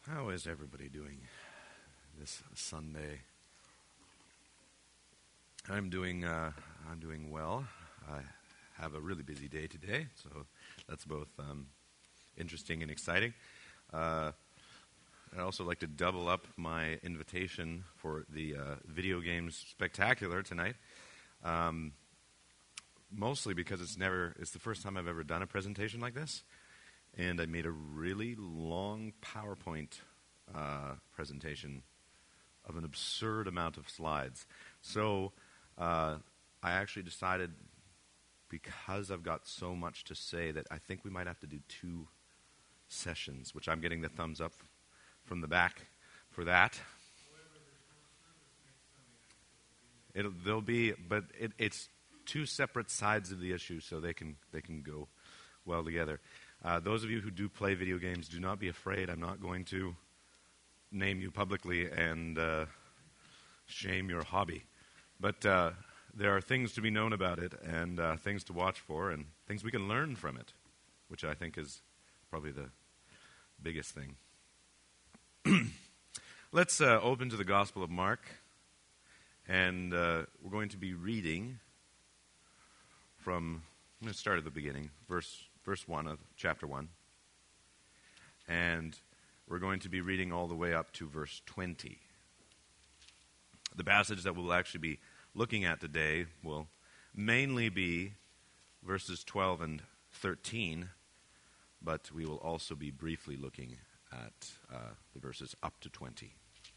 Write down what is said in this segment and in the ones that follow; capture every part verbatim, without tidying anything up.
How is everybody doing this Sunday? I'm doing uh, I'm doing well. I have a really busy day today, so that's both um, interesting and exciting. Uh, I'd also like to double up my invitation for the uh, Video Games Spectacular tonight, um, mostly because it's never it's the first time I've ever done a presentation like this. And I made a really long PowerPoint uh, presentation of an absurd amount of slides. So uh, I actually decided, because I've got so much to say, that I think we might have to do two sessions, which I'm getting the thumbs up from the back for that. It'll, there'll be, but it, it's two separate sides of the issue, so they can they can go well together. Uh, those of you who do play video games, do not be afraid. I'm not going to name you publicly and uh, shame your hobby. But uh, there are things to be known about it, and uh, things to watch for, and things we can learn from it, which I think is probably the biggest thing. Let's uh, open to the Gospel of Mark, and uh, we're going to be reading from, I'm going to start at the beginning, verse Verse one of chapter one. And we're going to be reading all the way up to verse twenty. The passage that we'll actually be looking at today will mainly be verses twelve and thirteen, but we will also be briefly looking at uh, the verses up to twenty.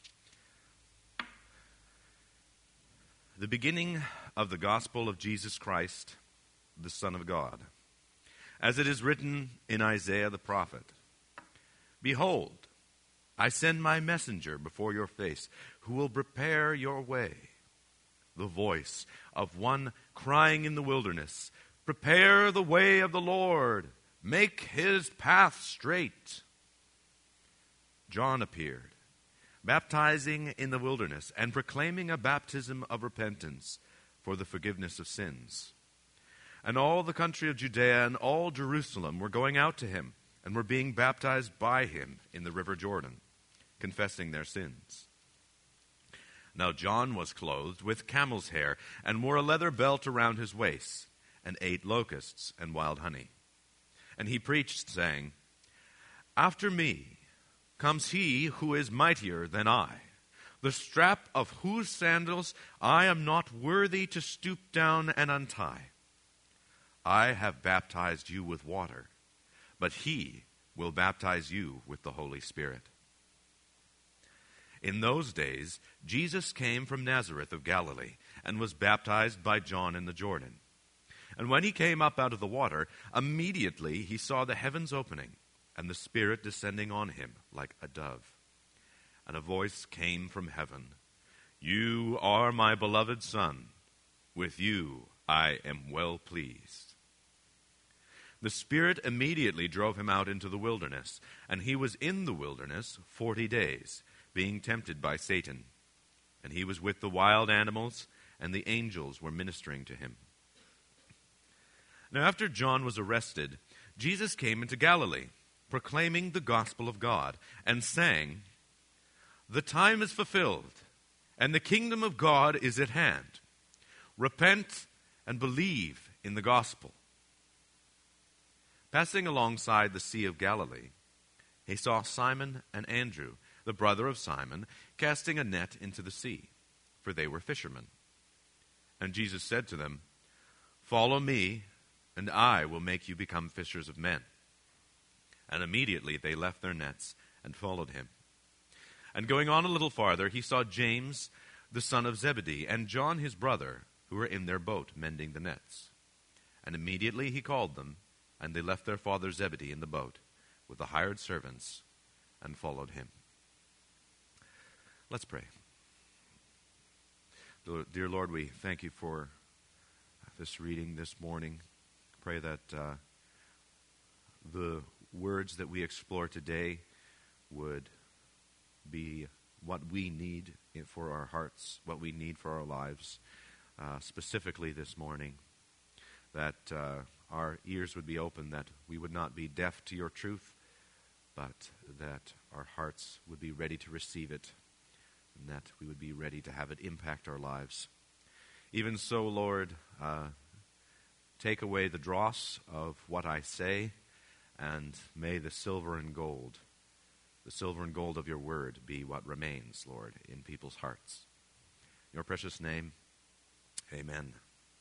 The beginning of the gospel of Jesus Christ, the Son of God. As it is written in Isaiah the prophet, "Behold, I send my messenger before your face, who will prepare your way. The voice of one crying in the wilderness, prepare the way of the Lord, make his path straight." John appeared, baptizing in the wilderness and proclaiming a baptism of repentance for the forgiveness of sins. And all the country of Judea and all Jerusalem were going out to him and were being baptized by him in the river Jordan, confessing their sins. Now John was clothed with camel's hair and wore a leather belt around his waist and ate locusts and wild honey. And he preached, saying, "After me comes he who is mightier than I, the strap of whose sandals I am not worthy to stoop down and untie. I have baptized you with water, but he will baptize you with the Holy Spirit." In those days, Jesus came from Nazareth of Galilee and was baptized by John in the Jordan. And when he came up out of the water, immediately he saw the heavens opening and the Spirit descending on him like a dove. And a voice came from heaven, "You are my beloved Son. With you I am well pleased." The Spirit immediately drove him out into the wilderness, and he was in the wilderness forty days, being tempted by Satan. And he was with the wild animals, and the angels were ministering to him. Now after John was arrested, Jesus came into Galilee, proclaiming the gospel of God, and saying, "The time is fulfilled, and the kingdom of God is at hand. Repent and believe in the gospel." Passing alongside the Sea of Galilee, he saw Simon and Andrew, the brother of Simon, casting a net into the sea, for they were fishermen. And Jesus said to them, "Follow me, and I will make you become fishers of men." And immediately they left their nets and followed him. And going on a little farther, he saw James, the son of Zebedee, and John his brother, who were in their boat mending the nets. And immediately he called them, and they left their father Zebedee in the boat with the hired servants and followed him. Let's pray. Dear Lord, we thank you for this reading this morning. Pray that uh, the words that we explore today would be what we need for our hearts, what we need for our lives, uh, specifically this morning. That uh, our ears would be open, that we would not be deaf to your truth, but that our hearts would be ready to receive it, and that we would be ready to have it impact our lives. Even so, Lord, uh, take away the dross of what I say, and may the silver and gold, the silver and gold of your word be what remains, Lord, in people's hearts. In your precious name, amen.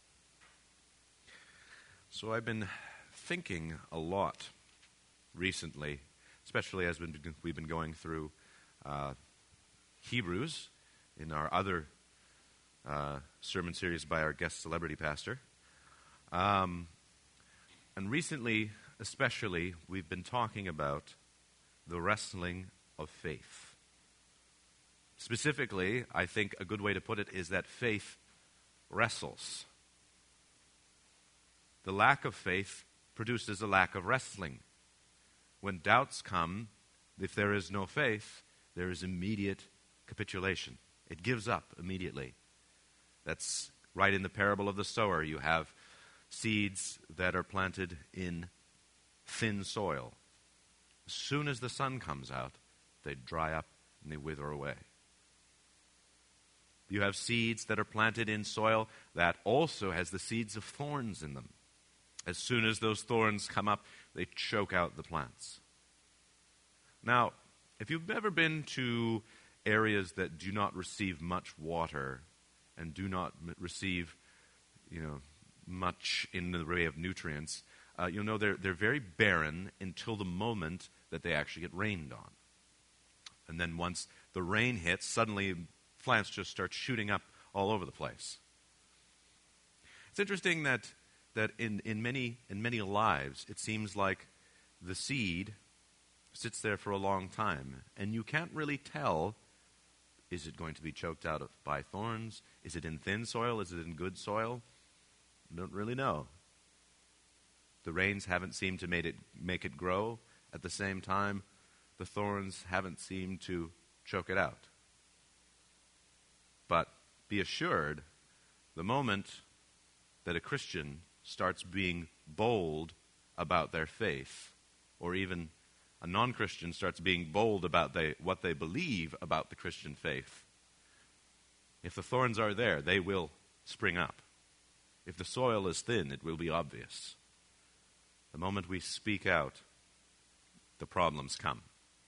So I've been thinking a lot recently, especially as we've been going through uh, Hebrews in our other uh, sermon series by our guest celebrity pastor. Um, and recently, especially, we've been talking about the wrestling of faith. Specifically, I think a good way to put it is that faith wrestles. The lack of faith produces a lack of wrestling. When doubts come, if there is no faith, there is immediate capitulation. It gives up immediately. That's right in the parable of the sower. You have seeds that are planted in thin soil. As soon as the sun comes out, they dry up and they wither away. You have seeds that are planted in soil that also has the seeds of thorns in them. As soon as those thorns come up, they choke out the plants. Now, if you've ever been to areas that do not receive much water and do not m- receive, you know, much in the way of nutrients, uh, you'll know they're, they're very barren until the moment that they actually get rained on. And then once the rain hits, suddenly plants just start shooting up all over the place. It's interesting that that in, in many in many lives, it seems like the seed sits there for a long time, and you can't really tell, is it going to be choked out of, by thorns? Is it in thin soil? Is it in good soil? You don't really know. The rains haven't seemed to make it, make it grow. At the same time, the thorns haven't seemed to choke it out. But be assured, the moment that a Christian starts being bold about their faith, or even a non-Christian starts being bold about they, what they believe about the Christian faith, if the thorns are there, they will spring up. If the soil is thin, it will be obvious. The moment we speak out, the problems come.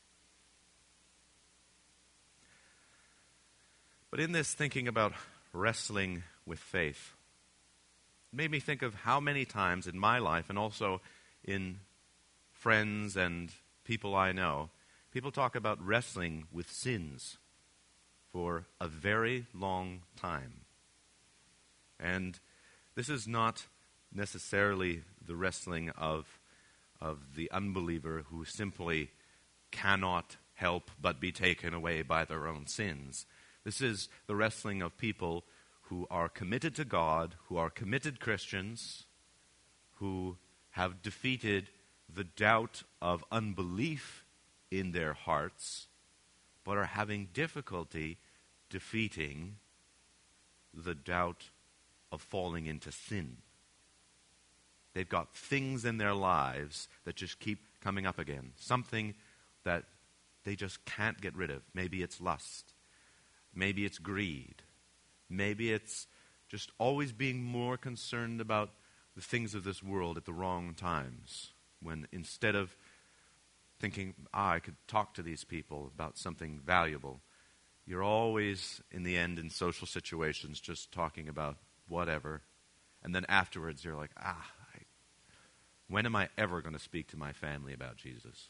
But in this thinking about wrestling with faith, it made me think of how many times in my life, and also in friends and people I know, people talk about wrestling with sins for a very long time. And this is not necessarily the wrestling of, of the unbeliever who simply cannot help but be taken away by their own sins. This is the wrestling of people who are committed to God, who are committed Christians, who have defeated the doubt of unbelief in their hearts, but are having difficulty defeating the doubt of falling into sin. They've got things in their lives that just keep coming up again. Something that they just can't get rid of. Maybe it's lust. Maybe it's greed. Maybe it's just always being more concerned about the things of this world at the wrong times, when instead of thinking, ah, I could talk to these people about something valuable, you're always, in the end, in social situations, just talking about whatever. And then afterwards, you're like, ah, I, when am I ever going to speak to my family about Jesus?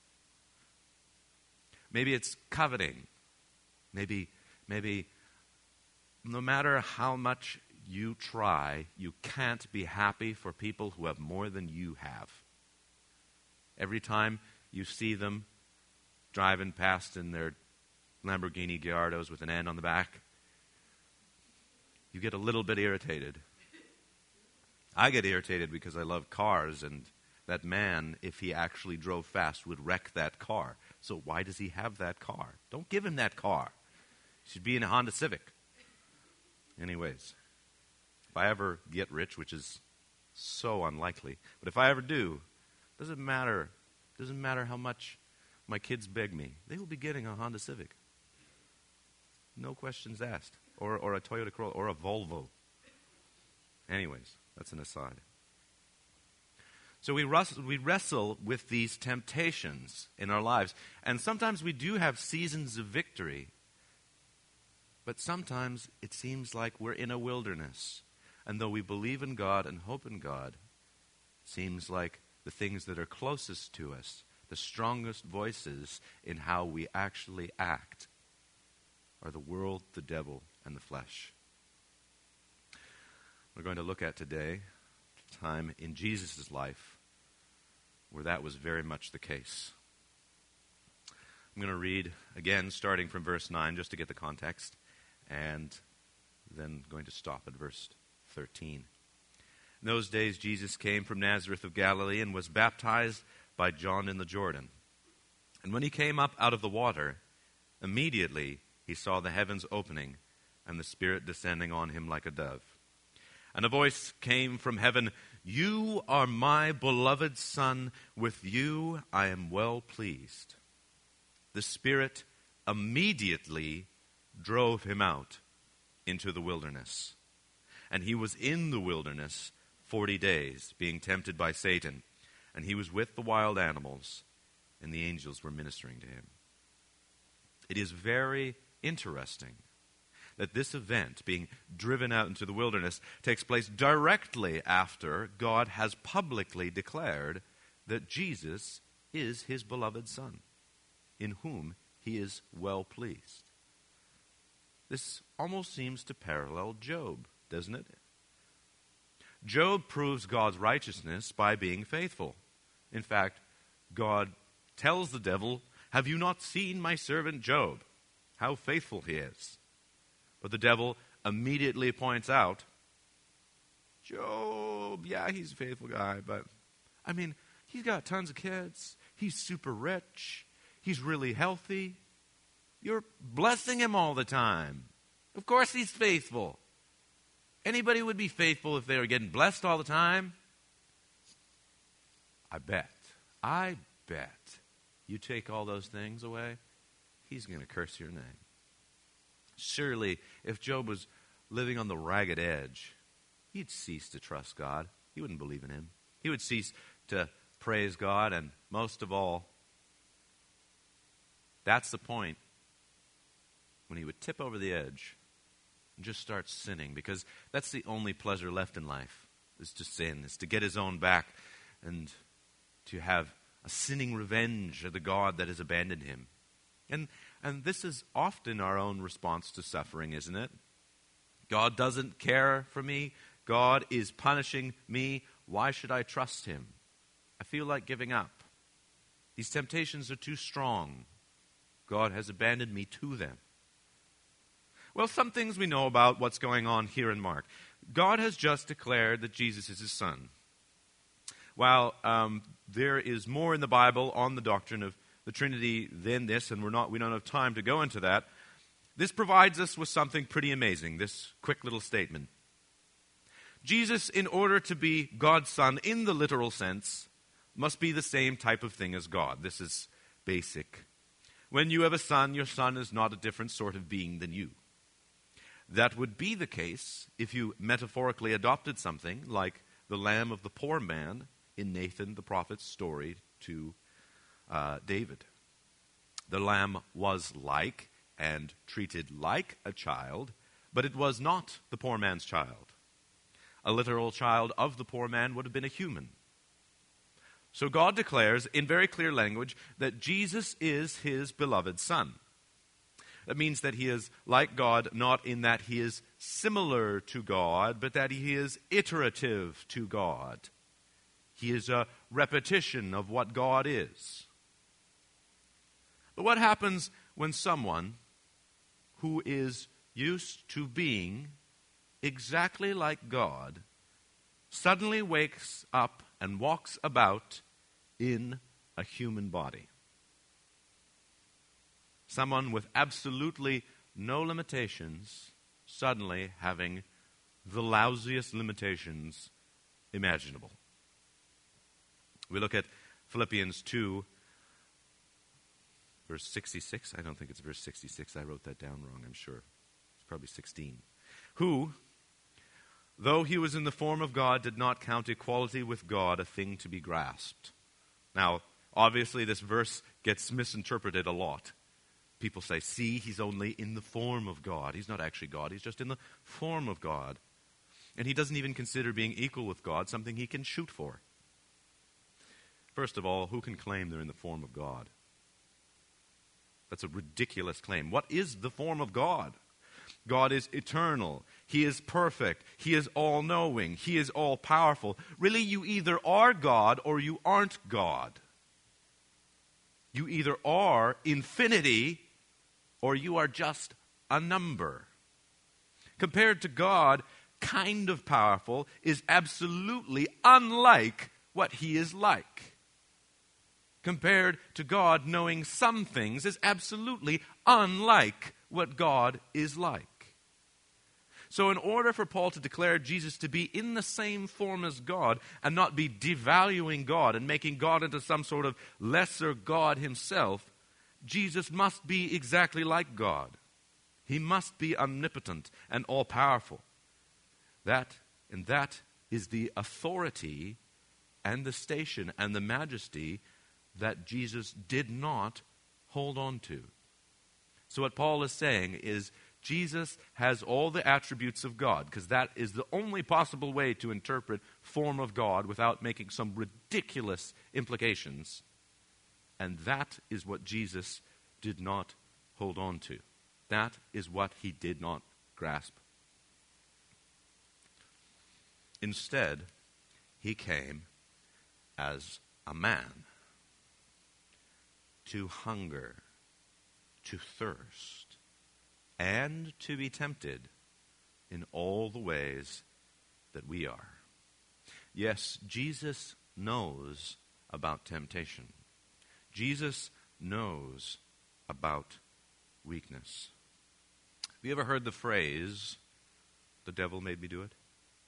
Maybe it's coveting. Maybe, maybe no matter how much you try, you can't be happy for people who have more than you have. Every time you see them driving past in their Lamborghini Gallardos with an N on the back, you get a little bit irritated. I get irritated because I love cars, and that man, if he actually drove fast, would wreck that car. So why does he have that car? Don't give him that car. He should be in a Honda Civic. Anyways, if I ever get rich, which is so unlikely, but if I ever do, doesn't matter. Doesn't matter how much my kids beg me, they will be getting a Honda Civic. No questions asked. Or, or a Toyota Corolla, or a Volvo. Anyways, that's an aside. So we wrestle, we wrestle with these temptations in our lives. And sometimes we do have seasons of victory. But sometimes it seems like we're in a wilderness. And though we believe in God and hope in God, it seems like the things that are closest to us, the strongest voices in how we actually act, are the world, the devil, and the flesh. We're going to look at today a time in Jesus' life where that was very much the case. I'm going to read again, starting from verse nine, just to get the context, and then going to stop at verse thirteen. In those days, Jesus came from Nazareth of Galilee and was baptized by John in the Jordan. And when he came up out of the water, immediately he saw the heavens opening and the Spirit descending on him like a dove. And a voice came from heaven, "You are my beloved Son, with you I am well pleased." The Spirit immediately drove him out into the wilderness. And he was in the wilderness forty days, being tempted by Satan. And he was with the wild animals, and the angels were ministering to him. It is very interesting that this event, being driven out into the wilderness, takes place directly after God has publicly declared that Jesus is his beloved Son, in whom he is well pleased. This almost seems to parallel Job, doesn't it? Job proves God's righteousness by being faithful. In fact, God tells the devil, "Have you not seen my servant Job? How faithful he is." But the devil immediately points out, Job, yeah, he's a faithful guy, but, I mean, he's got tons of kids. He's super rich. He's really healthy. You're blessing him all the time. Of course he's faithful. Anybody would be faithful if they were getting blessed all the time? I bet. I bet. You take all those things away, he's going to curse your name. Surely, if Job was living on the ragged edge, he'd cease to trust God. He wouldn't believe in him. He would cease to praise God, and most of all, that's the point when he would tip over the edge and just start sinning, because that's the only pleasure left in life, is to sin, is to get his own back and to have a sinning revenge of the God that has abandoned him. And and this is often our own response to suffering, isn't it? God doesn't care for me. God is punishing me. Why should I trust him? I feel like giving up. These temptations are too strong. God has abandoned me to them. Well, some things we know about what's going on here in Mark. God has just declared that Jesus is his Son. While um, there is more in the Bible on the doctrine of the Trinity than this, and we're not, we don't have time to go into that, this provides us with something pretty amazing, this quick little statement. Jesus, in order to be God's Son in the literal sense, must be the same type of thing as God. This is basic. When you have a son, your son is not a different sort of being than you. That would be the case if you metaphorically adopted something like the lamb of the poor man in Nathan the prophet's story to uh, David. The lamb was like and treated like a child, but it was not the poor man's child. A literal child of the poor man would have been a human. So God declares in very clear language that Jesus is his beloved Son. That means that he is like God, not in that he is similar to God, but that he is iterative to God. He is a repetition of what God is. But what happens when someone who is used to being exactly like God suddenly wakes up and walks about in a human body? Someone with absolutely no limitations suddenly having the lousiest limitations imaginable. We look at Philippians two, verse sixty-six. I don't think it's verse sixty-six. I wrote that down wrong, I'm sure. It's probably sixteen. Who, though he was in the form of God, did not count equality with God a thing to be grasped. Now, obviously this verse gets misinterpreted a lot. People say, see, he's only in the form of God. He's not actually God. He's just in the form of God. And he doesn't even consider being equal with God something he can shoot for. First of all, who can claim they're in the form of God? That's a ridiculous claim. What is the form of God? God is eternal. He is perfect. He is all-knowing. He is all-powerful. Really, you either are God or you aren't God. You either are infinity or you are just a number. Compared to God, kind of powerful is absolutely unlike what he is like. Compared to God, knowing some things is absolutely unlike what God is like. So in order for Paul to declare Jesus to be in the same form as God and not be devaluing God and making God into some sort of lesser God himself, Jesus must be exactly like God. He must be omnipotent and all-powerful. That, and that is the authority and the station and the majesty that Jesus did not hold on to. So what Paul is saying is Jesus has all the attributes of God, because that is the only possible way to interpret form of God without making some ridiculous implications. And that is what Jesus did not hold on to. That is what he did not grasp. Instead, he came as a man to hunger, to thirst, and to be tempted in all the ways that we are. Yes, Jesus knows about temptation. Jesus knows about weakness. Have you ever heard the phrase, the devil made me do it?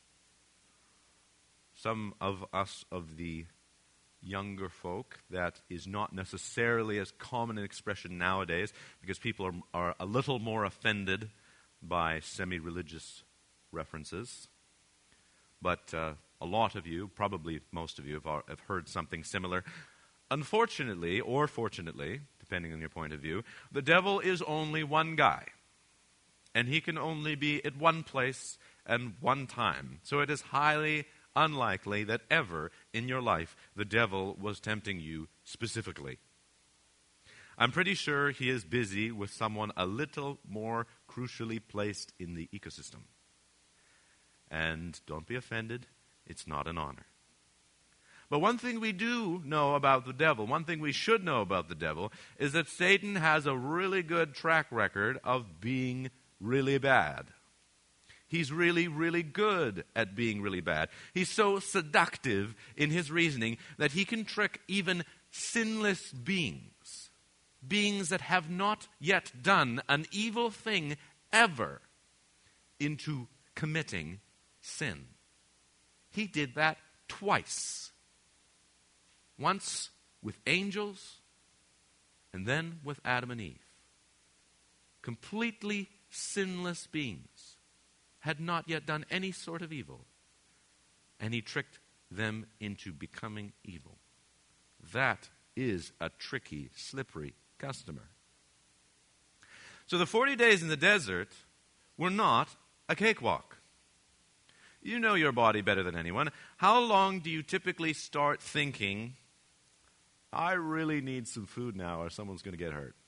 Some of us of the younger folk, that is not necessarily as common an expression nowadays because people are, are a little more offended by semi-religious references. But uh, a lot of you, probably most of you, have, have heard something similar. Unfortunately, or fortunately, depending on your point of view, the devil is only one guy. And he can only be at one place and one time. So it is highly unlikely that ever in your life the devil was tempting you specifically. I'm pretty sure he is busy with someone a little more crucially placed in the ecosystem. And don't be offended, it's not an honor. But one thing we do know about the devil, one thing we should know about the devil, is that Satan has a really good track record of being really bad. He's really, really good at being really bad. He's so seductive in his reasoning that he can trick even sinless beings, beings that have not yet done an evil thing ever, into committing sin. He did that twice. Once with angels, and then with Adam and Eve. Completely sinless beings. Had not yet done any sort of evil. And he tricked them into becoming evil. That is a tricky, slippery customer. So the forty days in the desert were not a cakewalk. You know your body better than anyone. How long do you typically start thinking, I really need some food now or someone's going to get hurt?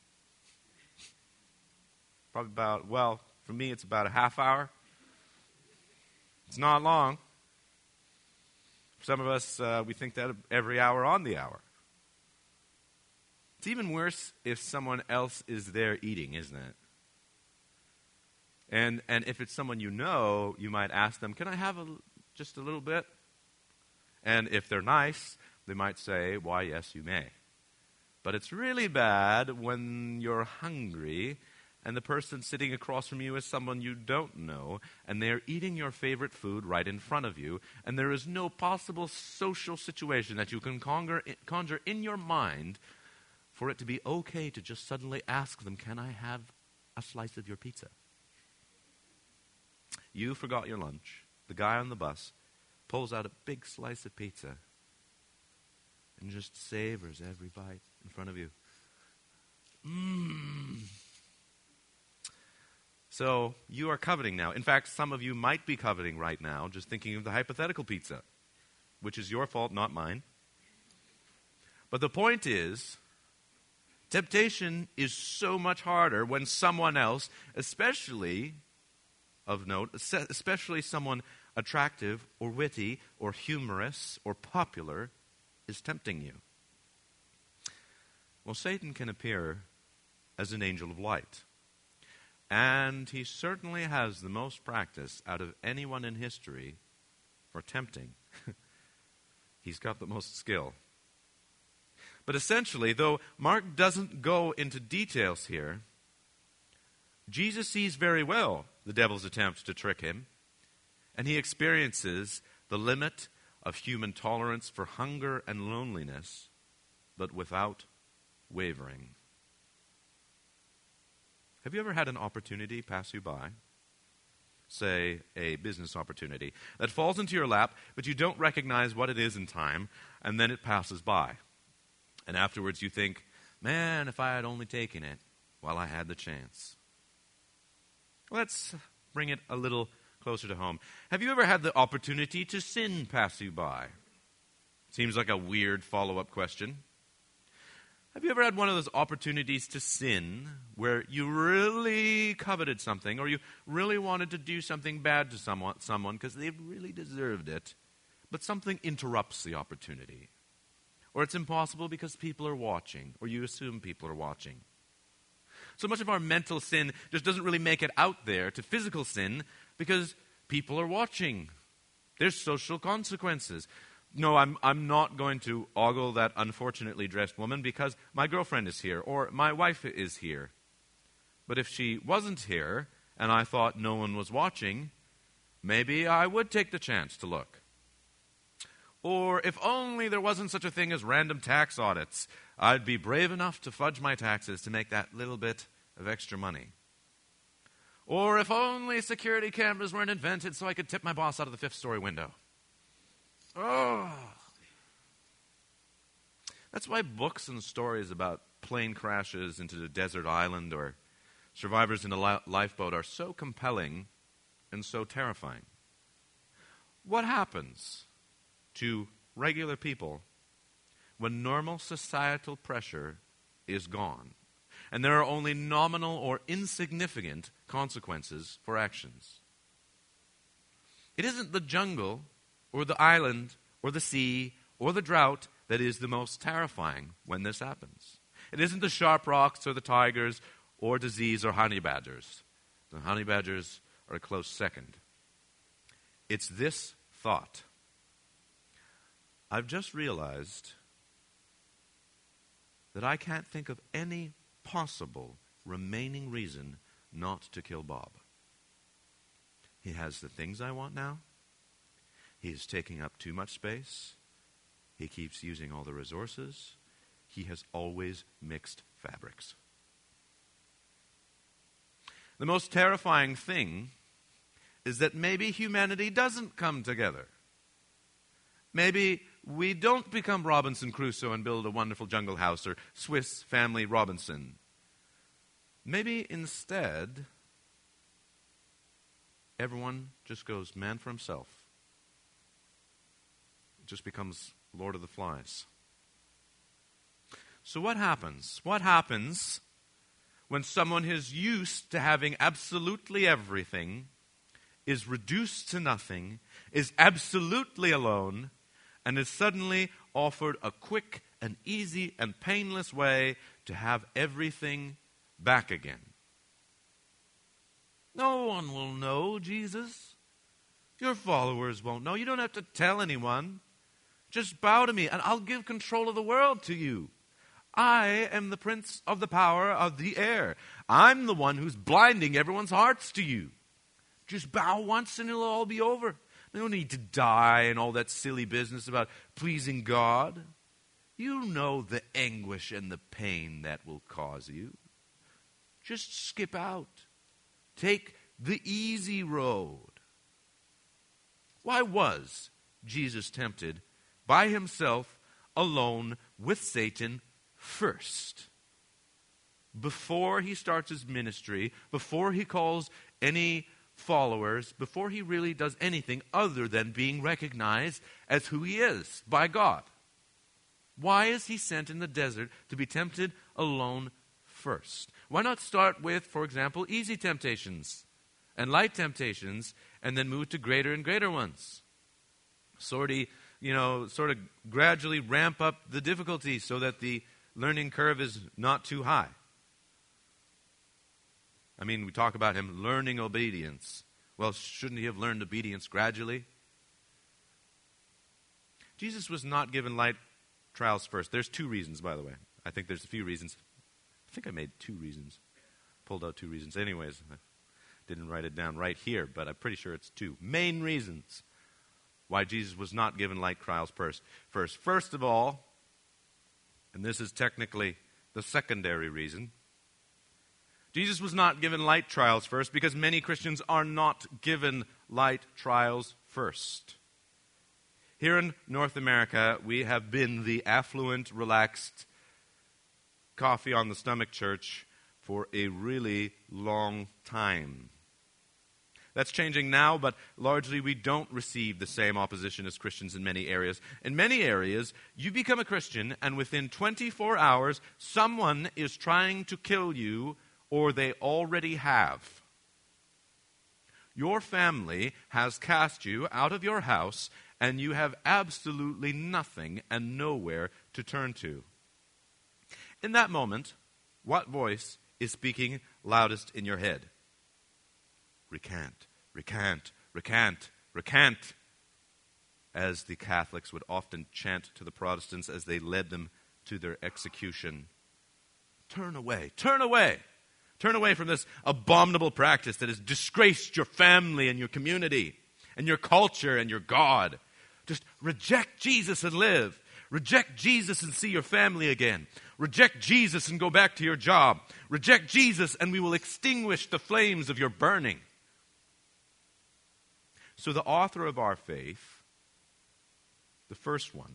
Probably about, well, for me it's about a half hour. It's not long. For some of us, uh, we think that every hour on the hour. It's even worse if someone else is there eating, isn't it? And and if it's someone you know, you might ask them, can I have a, just a little bit? And if they're nice, they might say, why, yes, you may. But it's really bad when you're hungry and the person sitting across from you is someone you don't know, and they're eating your favorite food right in front of you, and there is no possible social situation that you can conjure, conjure in your mind for it to be okay to just suddenly ask them, can I have a slice of your pizza? You forgot your lunch. The guy on the bus pulls out a big slice of pizza and just savors every bite in front of you. Mmm. So you are coveting now. In fact, some of you might be coveting right now, just thinking of the hypothetical pizza, which is your fault, not mine. But the point is, temptation is so much harder when someone else, especially of note, especially someone attractive or witty or humorous or popular, is tempting you. Well, Satan can appear as an angel of light. And he certainly has the most practice out of anyone in history for tempting. He's got the most skill. But essentially, though Mark doesn't go into details here, Jesus sees very well the devil's attempt to trick him, and he experiences the limit of human tolerance for hunger and loneliness, but without wavering. Have you ever had an opportunity pass you by? Say, a business opportunity that falls into your lap, but you don't recognize what it is in time, and then it passes by. And afterwards you think, man, if I had only taken it while I had the chance. Let's bring it a little closer to home. Have you ever had the opportunity to sin pass you by? Seems like a weird follow-up question. Have you ever had one of those opportunities to sin where you really coveted something or you really wanted to do something bad to someone someone because they really deserved it, but something interrupts the opportunity? Or it's impossible because people are watching, or you assume people are watching. So much of our mental sin just doesn't really make it out there to physical sin because people are watching. There's social consequences. No, I'm I'm not going to ogle that unfortunately dressed woman because my girlfriend is here or my wife is here. But if she wasn't here and I thought no one was watching, maybe I would take the chance to look. Or if only there wasn't such a thing as random tax audits, I'd be brave enough to fudge my taxes to make that little bit of extra money. Or if only security cameras weren't invented so I could tip my boss out of the fifth story window. Oh. That's why books and stories about plane crashes into a desert island or survivors in a li- lifeboat are so compelling and so terrifying. What happens to regular people when normal societal pressure is gone and there are only nominal or insignificant consequences for actions? It isn't the jungle or the island, or the sea, or the drought that is the most terrifying when this happens. It isn't the sharp rocks, or the tigers, or disease, or honey badgers. The honey badgers are a close second. It's this thought. I've just realized that I can't think of any possible remaining reason not to kill Bob. He has the things I want now. He's taking up too much space. He keeps using all the resources. He has always mixed fabrics. The most terrifying thing is that maybe humanity doesn't come together. Maybe we don't become Robinson Crusoe and build a wonderful jungle house or Swiss Family Robinson. Maybe instead, everyone just goes man for himself. Just becomes Lord of the Flies. So what happens? What happens when someone who's used to having absolutely everything is reduced to nothing, is absolutely alone, and is suddenly offered a quick and easy and painless way to have everything back again? No one will know, Jesus. Your followers won't know. You don't have to tell anyone. Just bow to me, and I'll give control of the world to you. I am the prince of the power of the air. I'm the one who's blinding everyone's hearts to you. Just bow once, and it'll all be over. No need to die and all that silly business about pleasing God. You know the anguish and the pain that will cause you. Just skip out. Take the easy road. Why was Jesus tempted by himself, alone, with Satan first? Before he starts his ministry, before he calls any followers, before he really does anything other than being recognized as who he is by God. Why is he sent in the desert to be tempted alone first? Why not start with, for example, easy temptations and light temptations, and then move to greater and greater ones? Sort of, you know, sort of gradually ramp up the difficulty so that the learning curve is not too high. I mean, we talk about him learning obedience. Well, shouldn't he have learned obedience gradually? Jesus was not given light trials first. There's two reasons, by the way. I think there's a few reasons. I think I made two reasons. Pulled out two reasons. Anyways, I didn't write it down right here, but I'm pretty sure it's two main reasons why Jesus was not given light trials first. First, first of all, and this is technically the secondary reason, Jesus was not given light trials first because many Christians are not given light trials first. Here in North America, we have been the affluent, relaxed, coffee on the stomach church for a really long time. That's changing now, but largely we don't receive the same opposition as Christians in many areas. In many areas, you become a Christian, and within twenty-four hours, someone is trying to kill you, or they already have. Your family has cast you out of your house, and you have absolutely nothing and nowhere to turn to. In that moment, what voice is speaking loudest in your head? Recant, recant, recant, recant, as the Catholics would often chant to the Protestants as they led them to their execution. Turn away, turn away. Turn away from this abominable practice that has disgraced your family and your community and your culture and your God. Just reject Jesus and live. Reject Jesus and see your family again. Reject Jesus and go back to your job. Reject Jesus and we will extinguish the flames of your burning. So the author of our faith, the first one,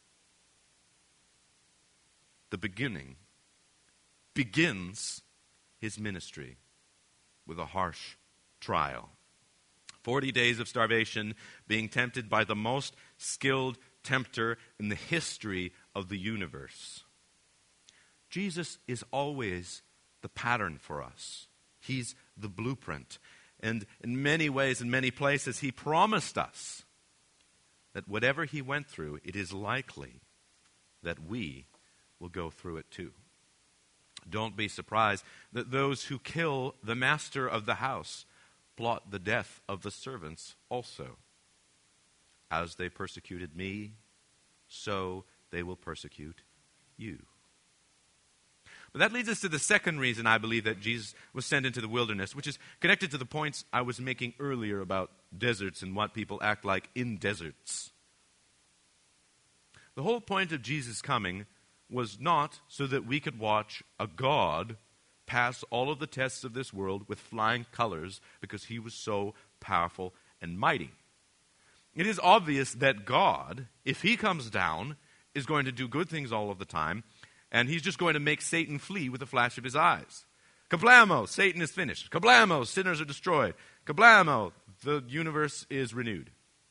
the beginning, begins his ministry with a harsh trial. Forty days of starvation, being tempted by the most skilled tempter in the history of the universe. Jesus is always the pattern for us. He's the blueprint. And in many ways, in many places, he promised us that whatever he went through, it is likely that we will go through it too. Don't be surprised that those who kill the master of the house plot the death of the servants also. As they persecuted me, so they will persecute you. But that leads us to the second reason I believe that Jesus was sent into the wilderness, which is connected to the points I was making earlier about deserts and what people act like in deserts. The whole point of Jesus coming was not so that we could watch a God pass all of the tests of this world with flying colors because he was so powerful and mighty. It is obvious that God, if he comes down, is going to do good things all of the time, and he's just going to make Satan flee with a flash of his eyes. Kablamo, Satan is finished. Kablamo, sinners are destroyed. Kablamo, the universe is renewed.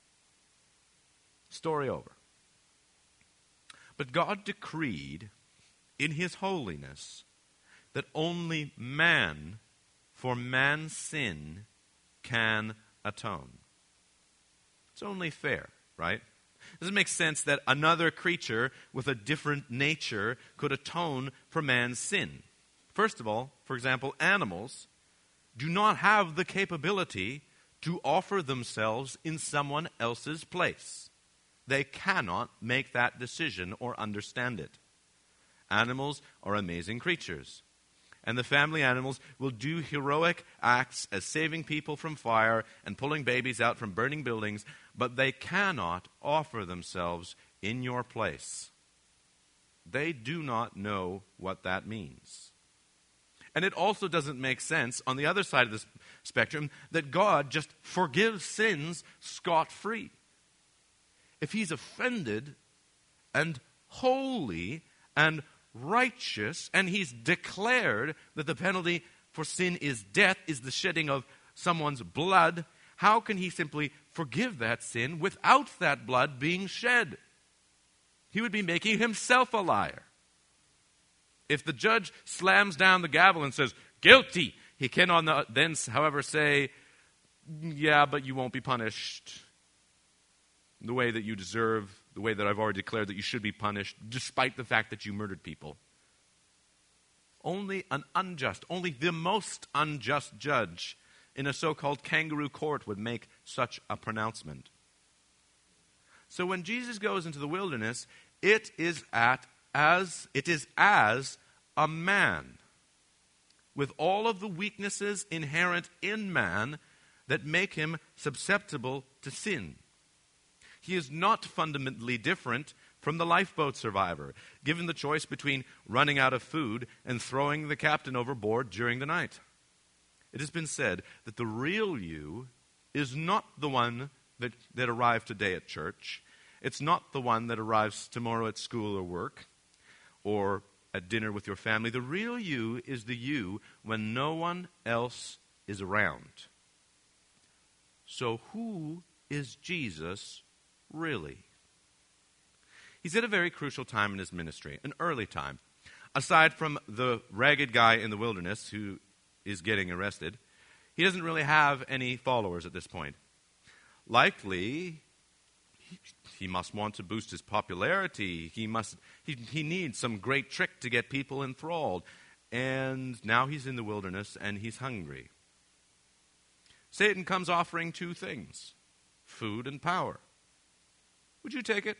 Story over. But God decreed in his holiness that only man for man's sin can atone. It's only fair, right? Does it make sense that another creature with a different nature could atone for man's sin? First of all, for example, animals do not have the capability to offer themselves in someone else's place. They cannot make that decision or understand it. Animals are amazing creatures. And the family animals will do heroic acts as saving people from fire and pulling babies out from burning buildings, but they cannot offer themselves in your place. they do not know what that means. And it also doesn't make sense on the other side of the spectrum that God just forgives sins scot-free. If he's offended and holy and righteous, and he's declared that the penalty for sin is death, is the shedding of someone's blood, how can he simply forgive that sin without that blood being shed? He would be making himself a liar. If the judge slams down the gavel and says, guilty, he cannot then, however, say, yeah, but you won't be punished the way that you deserve, the way that I've already declared that you should be punished, despite the fact that you murdered people. Only an unjust, only the most unjust judge in a so-called kangaroo court would make such a pronouncement. So when Jesus goes into the wilderness, it is at as it is as a man, with all of the weaknesses inherent in man that make him susceptible to sin. He is not fundamentally different from the lifeboat survivor, given the choice between running out of food and throwing the captain overboard during the night. It has been said that the real you is not the one that, that arrived today at church. It's not the one that arrives tomorrow at school or work or at dinner with your family. The real you is the you when no one else is around. So who is Jesus really? He's at a very crucial time in his ministry, an early time. Aside from the ragged guy in the wilderness who is getting arrested, he doesn't really have any followers at this point. Likely, he, he must want to boost his popularity. He must. He, he needs some great trick to get people enthralled. And now he's in the wilderness and he's hungry. Satan comes offering two things, food and power. Would you take it?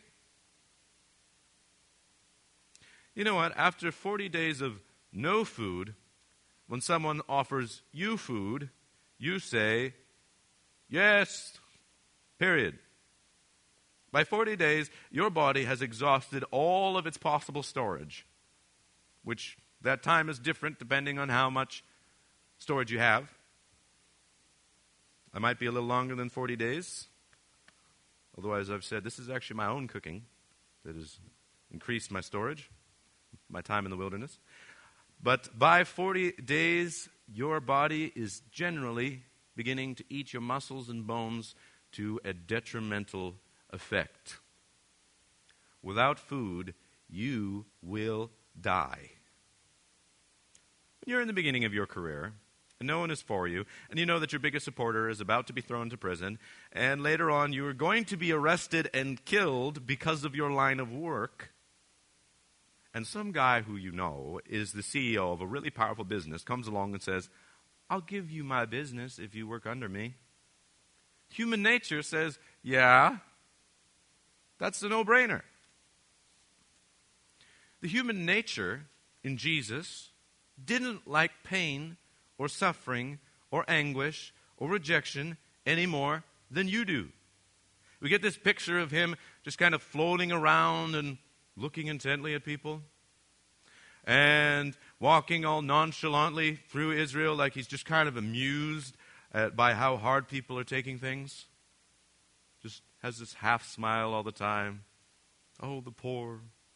You know what? After forty days of no food, when someone offers you food, you say, yes, period. By forty days, your body has exhausted all of its possible storage, which that time is different depending on how much storage you have. I might be a little longer than forty days. Although, as I've said, this is actually my own cooking that has increased my storage, my time in the wilderness. But by forty days, your body is generally beginning to eat your muscles and bones to a detrimental effect. Without food, you will die. When you're in the beginning of your career, and no one is for you, and you know that your biggest supporter is about to be thrown to prison, and later on you are going to be arrested and killed because of your line of work, and some guy who you know is the C E O of a really powerful business comes along and says, I'll give you my business if you work under me. Human nature says, yeah, that's a no-brainer. The human nature in Jesus didn't like pain or suffering or anguish or rejection any more than you do. We get this picture of him just kind of floating around and looking intently at people and walking all nonchalantly through Israel like he's just kind of amused at, by how hard people are taking things. Just has this half smile all the time. Oh, the poor.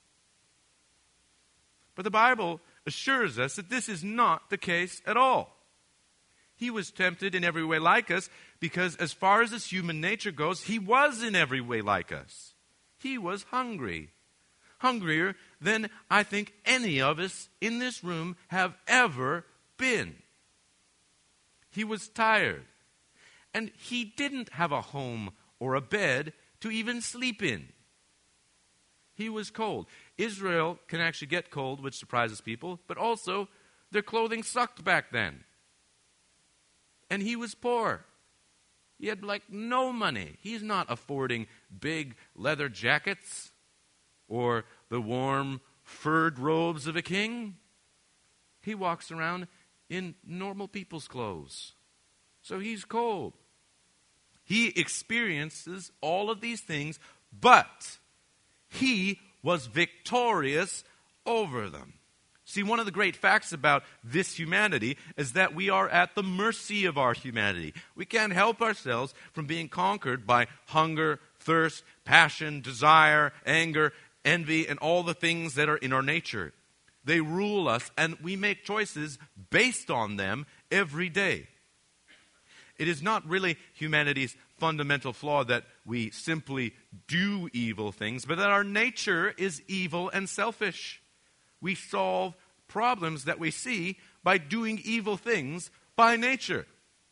But the Bible assures us that this is not the case at all. He was tempted in every way like us because as far as his human nature goes, he was in every way like us. He was hungry. Hungrier than I think any of us in this room have ever been. He was tired. And he didn't have a home or a bed to even sleep in. He was cold. Israel can actually get cold, which surprises people, but also their clothing sucked back then. And he was poor. He had like no money. He's not affording big leather jackets or the warm furred robes of a king. He walks around in normal people's clothes. So he's cold. He experiences all of these things, but he was victorious over them. See, one of the great facts about this humanity is that we are at the mercy of our humanity. We can't help ourselves from being conquered by hunger, thirst, passion, desire, anger, envy, and all the things that are in our nature. They rule us, and we make choices based on them every day. It is not really humanity's fundamental flaw that we simply do evil things, but that our nature is evil and selfish. We solve problems that we see by doing evil things by nature.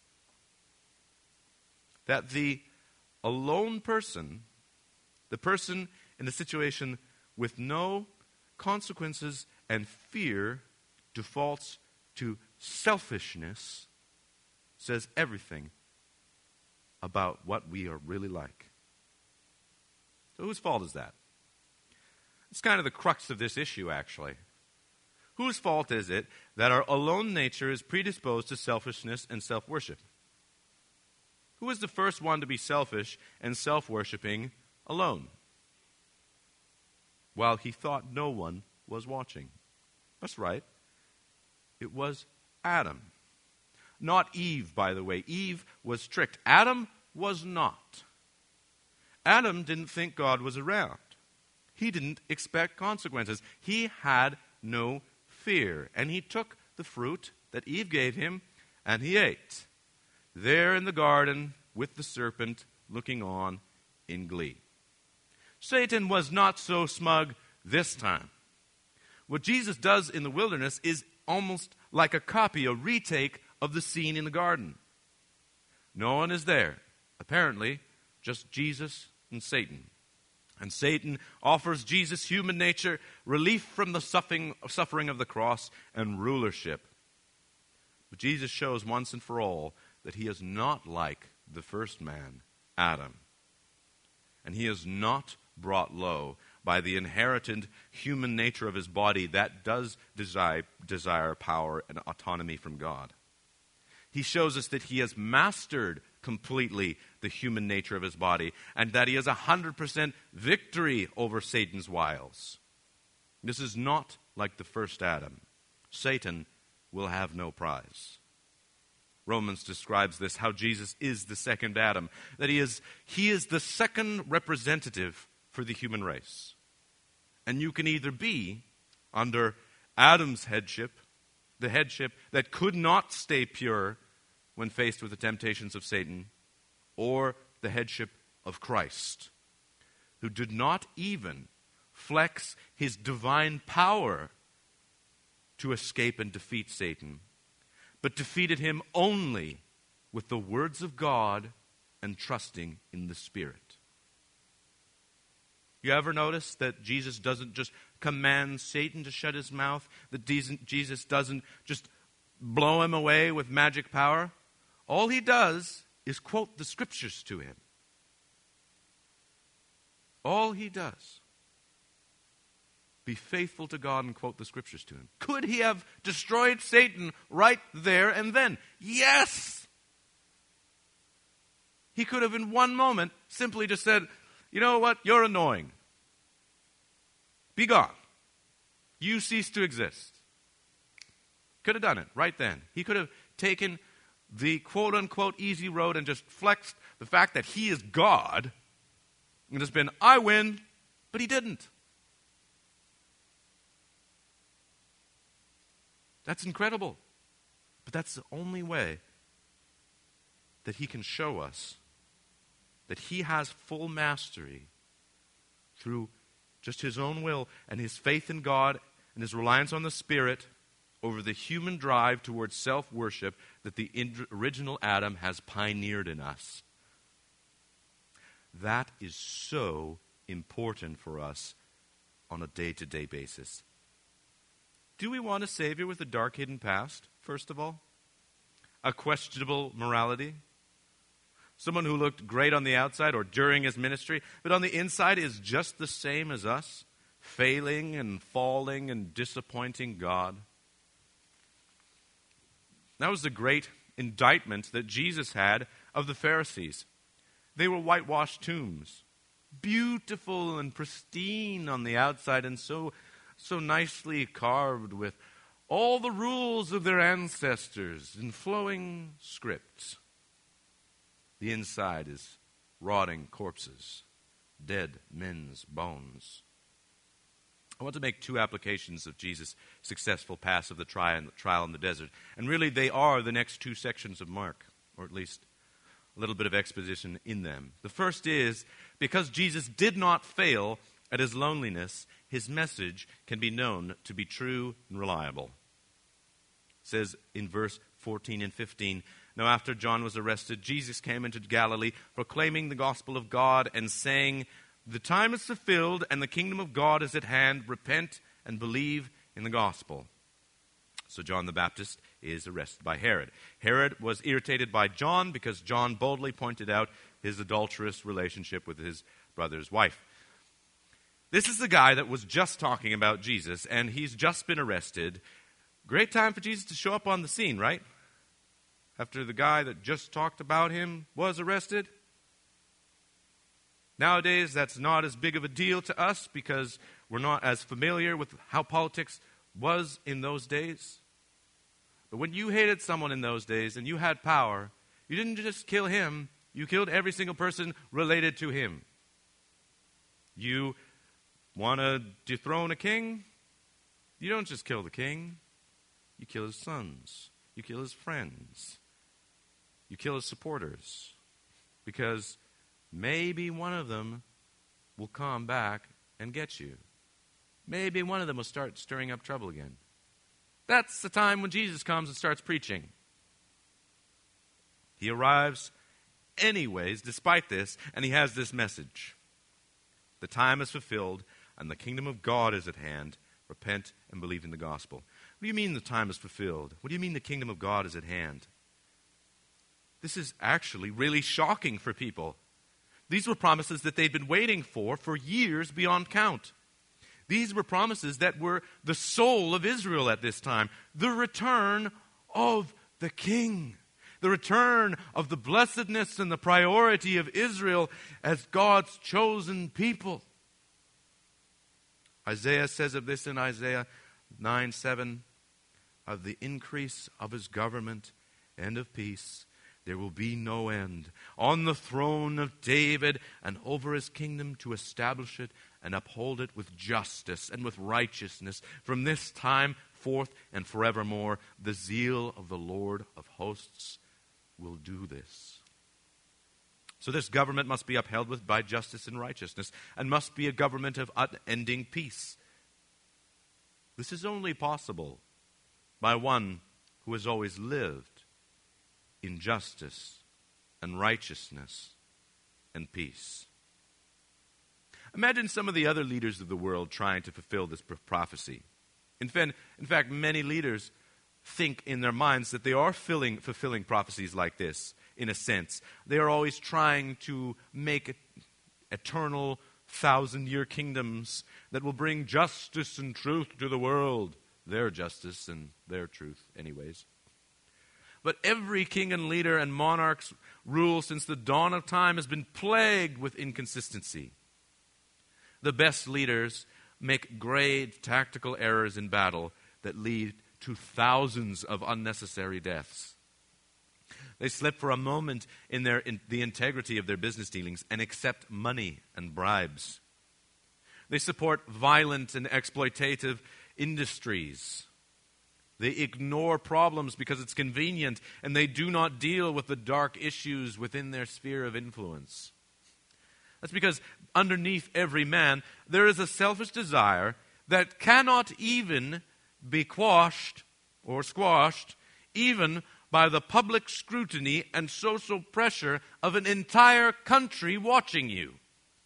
That the alone person, the person in a situation with no consequences and fear, defaults to selfishness, says everything about what we are really like. So whose fault is that? It's kind of the crux of this issue, actually. Whose fault is it that our alone nature is predisposed to selfishness and self-worship? Who was the first one to be selfish and self-worshipping alone? While he thought no one was watching. That's right. It was Adam. Not Eve, by the way. Eve was tricked. Adam was not. Adam didn't think God was around. He didn't expect consequences. He had no fear. And he took the fruit that Eve gave him, and he ate. There in the garden with the serpent looking on in glee. Satan was not so smug this time. What Jesus does in the wilderness is almost like a copy, a retake of the scene in the garden. No one is there. Apparently, just Jesus and Satan. And Satan offers Jesus human nature, relief from the suffering, suffering of the cross, and rulership. But Jesus shows once and for all that he is not like the first man, Adam. And he is not brought low by the inherited human nature of his body that does desire, desire power and autonomy from God. He shows us that he has mastered completely the human nature of his body, and that he has a hundred percent victory over Satan's wiles. This is not like the first Adam. Satan will have no prize. Romans describes this, how Jesus is the second Adam, that he is, he is the second representative for the human race. And you can either be under Adam's headship, the headship that could not stay pure when faced with the temptations of Satan, or the headship of Christ, who did not even flex his divine power to escape and defeat Satan, but defeated him only with the words of God and trusting in the Spirit. You ever notice that Jesus doesn't just command Satan to shut his mouth? That Jesus doesn't just blow him away with magic power? All he does is quote the scriptures to him. All he does. Be faithful to God and quote the scriptures to him. Could he have destroyed Satan right there and then? Yes! He could have in one moment simply just said, you know what, you're annoying. Be gone. You cease to exist. Could have done it right then. He could have taken the quote-unquote easy road and just flexed the fact that he is God and just been, I win, but he didn't. That's incredible. But that's the only way that he can show us that he has full mastery through just his own will and his faith in God and his reliance on the Spirit over the human drive towards self-worship that the original Adam has pioneered in us. That is so important for us on a day-to-day basis. Do we want a Savior with a dark hidden past, first of all? A questionable morality? Someone who looked great on the outside or during his ministry, but on the inside is just the same as us, failing and falling and disappointing God? That was the great indictment that Jesus had of the Pharisees. They were whitewashed tombs, beautiful and pristine on the outside and so so nicely carved with all the rules of their ancestors in flowing script. The inside is rotting corpses, dead men's bones. I want to make two applications of Jesus' successful pass of the trial in the desert. And really they are the next two sections of Mark, or at least a little bit of exposition in them. The first is, because Jesus did not fail at his loneliness, his message can be known to be true and reliable. It says in verse fourteen and fifteen, "Now after John was arrested, Jesus came into Galilee, proclaiming the gospel of God and saying, 'The time is fulfilled and the kingdom of God is at hand. Repent and believe in the gospel.'" So John the Baptist is arrested by Herod. Herod was irritated by John because John boldly pointed out his adulterous relationship with his brother's wife. This is the guy that was just talking about Jesus, and he's just been arrested. Great time for Jesus to show up on the scene, right? After the guy that just talked about him was arrested. Nowadays, that's not as big of a deal to us because we're not as familiar with how politics was in those days. But when you hated someone in those days and you had power, you didn't just kill him, you killed every single person related to him. You want to dethrone a king? You don't just kill the king. You kill his sons. You kill his friends. You kill his supporters. Because maybe one of them will come back and get you. Maybe one of them will start stirring up trouble again. That's the time when Jesus comes and starts preaching. He arrives anyways, despite this, and he has this message. The time is fulfilled, and the kingdom of God is at hand. Repent and believe in the gospel. What do you mean the time is fulfilled? What do you mean the kingdom of God is at hand? This is actually really shocking for people. These were promises that they'd been waiting for for years beyond count. These were promises that were the soul of Israel at this time. The return of the king. The return of the blessedness and the priority of Israel as God's chosen people. Isaiah says of this in Isaiah nine seven, "Of the increase of his government and of peace, there will be no end, on the throne of David and over his kingdom, to establish it and uphold it with justice and with righteousness from this time forth and forevermore. The zeal of the Lord of hosts will do this." So this government must be upheld with by justice and righteousness, and must be a government of unending peace. This is only possible by one who has always lived in justice and righteousness and peace. Imagine some of the other leaders of the world trying to fulfill this prophecy. In fact, in fact, many leaders think in their minds that they are filling, fulfilling prophecies like this, in a sense. They are always trying to make eternal, thousand-year kingdoms that will bring justice and truth to the world. Their justice and their truth, anyways. But every king and leader and monarch's rule since the dawn of time has been plagued with inconsistency. The best leaders make grave tactical errors in battle that lead to thousands of unnecessary deaths. They slip for a moment in, their, in the integrity of their business dealings and accept money and bribes. They support violent and exploitative industries. They ignore problems because it's convenient, and they do not deal with the dark issues within their sphere of influence. That's because underneath every man, there is a selfish desire that cannot even be quashed or squashed even by the public scrutiny and social pressure of an entire country watching you.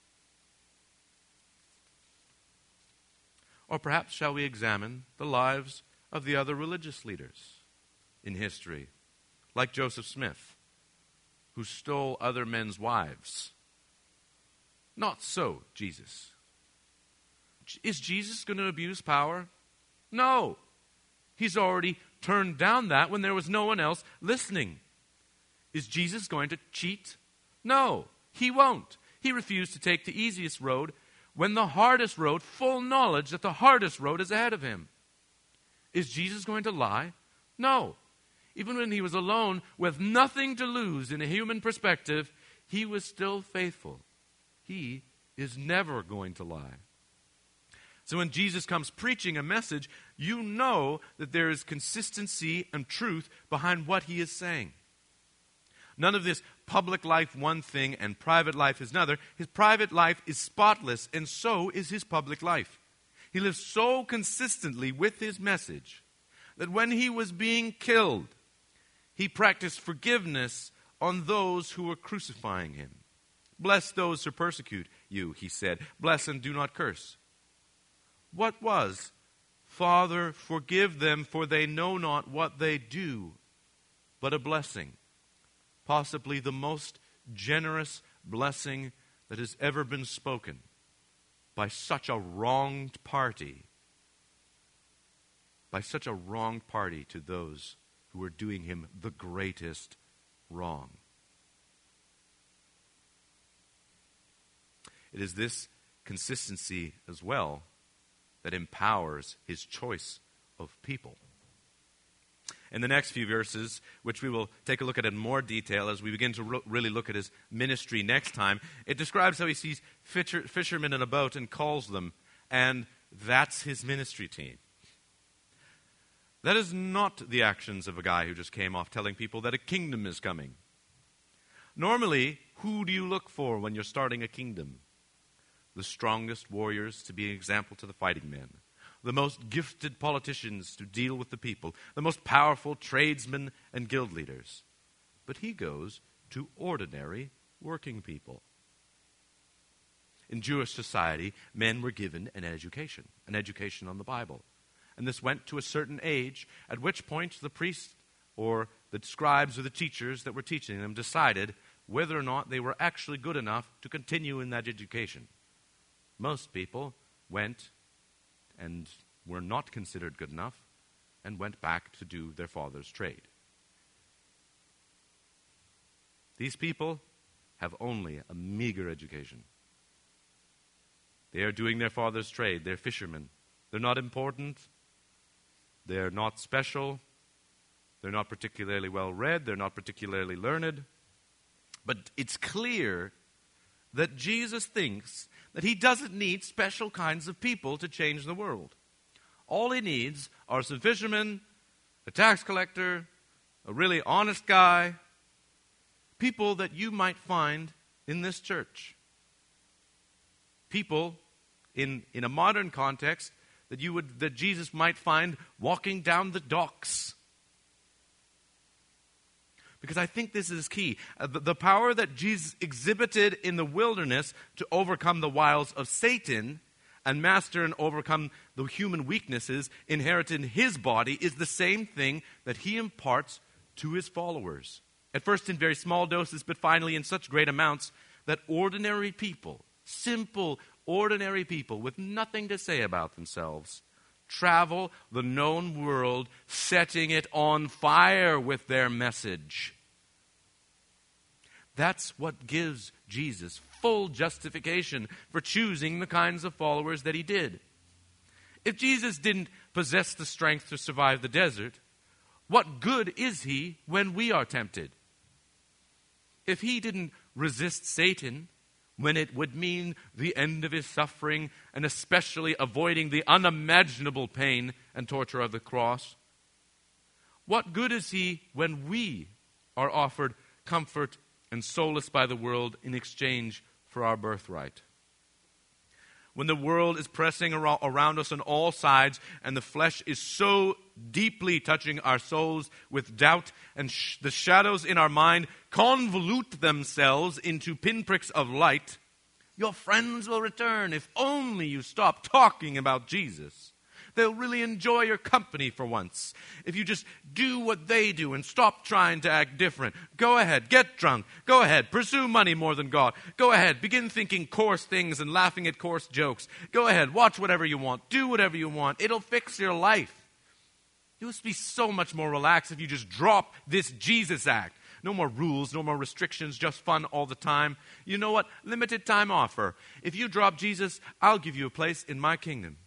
Or perhaps shall we examine the lives of the other religious leaders in history, like Joseph Smith, who stole other men's wives? Not so, Jesus. Is Jesus going to abuse power? No. He's already turned down that when there was no one else listening. Is Jesus going to cheat? No, he won't. He refused to take the easiest road when the hardest road, full knowledge that the hardest road is ahead of him. Is Jesus going to lie? No. Even when he was alone with nothing to lose in a human perspective, he was still faithful. He is never going to lie. So when Jesus comes preaching a message, you know that there is consistency and truth behind what he is saying. None of this public life one thing and private life is another. His private life is spotless, and so is his public life. He lives so consistently with his message that when he was being killed, he practiced forgiveness on those who were crucifying him. Bless those who persecute you, he said. Bless and do not curse. What was, Father, forgive them, for they know not what they do, but a blessing. Possibly the most generous blessing that has ever been spoken by such a wronged party. By such a wronged party to those who were doing him the greatest wrong. It is this consistency as well that empowers his choice of people. In the next few verses, which we will take a look at in more detail as we begin to ro- really look at his ministry next time, it describes how he sees fisher- fishermen in a boat and calls them, and that's his ministry team. That is not the actions of a guy who just came off telling people that a kingdom is coming. Normally, who do you look for when you're starting a kingdom? The strongest warriors to be an example to the fighting men. The most gifted politicians to deal with the people, the most powerful tradesmen and guild leaders. But he goes to ordinary working people. In Jewish society, men were given an education, an education on the Bible. And this went to a certain age, at which point the priests or the scribes or the teachers that were teaching them decided whether or not they were actually good enough to continue in that education. Most people went and were not considered good enough and went back to do their father's trade. These people have only a meager education. They are doing their father's trade. They're fishermen. They're not important. They're not special. They're not particularly well read. They're not particularly learned. But it's clear that Jesus thinks that he doesn't need special kinds of people to change the world. All he needs are some fishermen, a tax collector, a really honest guy, people that you might find in this church. People in, in a modern context that you would that Jesus might find walking down the docks. Because I think this is key. Uh, the, the power that Jesus exhibited in the wilderness to overcome the wiles of Satan and master and overcome the human weaknesses inherited in his body is the same thing that he imparts to his followers. At first in very small doses, but finally in such great amounts that ordinary people, simple, ordinary people with nothing to say about themselves, travel the known world, setting it on fire with their message. That's what gives Jesus full justification for choosing the kinds of followers that he did. If Jesus didn't possess the strength to survive the desert, what good is he when we are tempted? If he didn't resist Satan when it would mean the end of his suffering and especially avoiding the unimaginable pain and torture of the cross, what good is he when we are offered comfort and solace by the world in exchange for our birthright? When the world is pressing around us on all sides and the flesh is so deeply touching our souls with doubt and sh- the shadows in our mind convolute themselves into pinpricks of light, your friends will return if only you stop talking about Jesus. They'll really enjoy your company for once. If you just do what they do and stop trying to act different. Go ahead, get drunk. Go ahead, pursue money more than God. Go ahead, begin thinking coarse things and laughing at coarse jokes. Go ahead, watch whatever you want. Do whatever you want. It'll fix your life. You'll be so much more relaxed if you just drop this Jesus act. No more rules, no more restrictions, just fun all the time. You know what? Limited time offer. If you drop Jesus, I'll give you a place in my kingdom.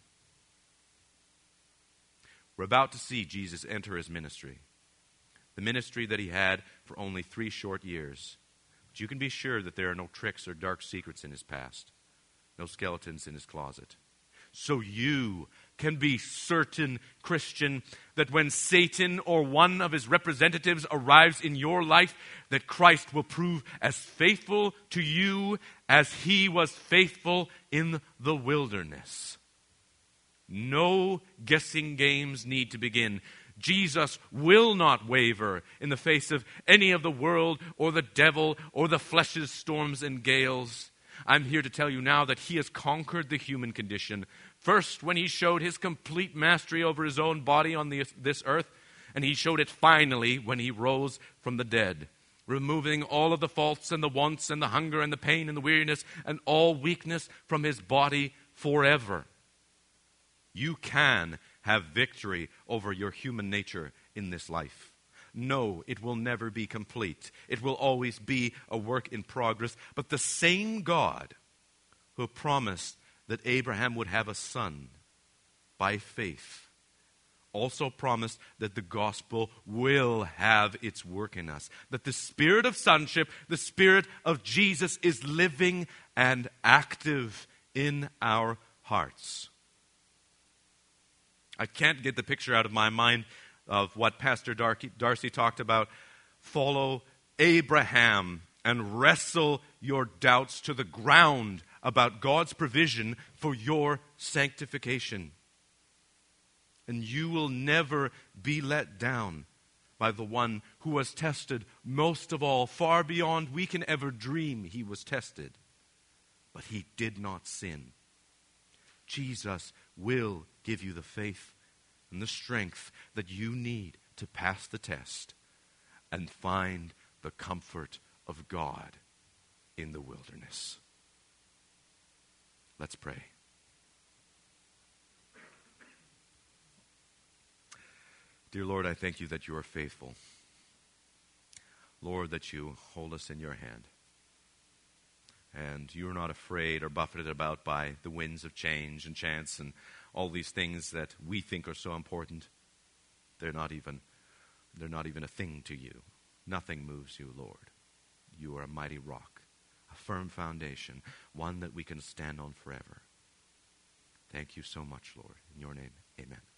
We're about to see Jesus enter his ministry. The ministry that he had for only three short years. But you can be sure that there are no tricks or dark secrets in his past. No skeletons in his closet. So you can be certain, Christian, that when Satan or one of his representatives arrives in your life, that Christ will prove as faithful to you as he was faithful in the wilderness. No guessing games need to begin. Jesus will not waver in the face of any of the world or the devil or the flesh's storms and gales. I'm here to tell you now that he has conquered the human condition. First, when he showed his complete mastery over his own body on the, this earth, and he showed it finally when he rose from the dead, removing all of the faults and the wants and the hunger and the pain and the weariness and all weakness from his body forever. You can have victory over your human nature in this life. No, it will never be complete. It will always be a work in progress. But the same God who promised that Abraham would have a son by faith also promised that the gospel will have its work in us. That the spirit of sonship, the spirit of Jesus, is living and active in our hearts. I can't get the picture out of my mind of what Pastor Darcy talked about. Follow Abraham and wrestle your doubts to the ground about God's provision for your sanctification. And you will never be let down by the one who was tested most of all, far beyond we can ever dream he was tested. But he did not sin. Jesus will give you the faith and the strength that you need to pass the test and find the comfort of God in the wilderness. Let's pray. Dear Lord, I thank you that you are faithful. Lord, that you hold us in your hand. And you're not afraid or buffeted about by the winds of change and chance and all these things that we think are so important. They're not even, they're not even a thing to you. Nothing moves you, Lord. You are a mighty rock, a firm foundation, one that we can stand on forever. Thank you so much, Lord. In your name, amen.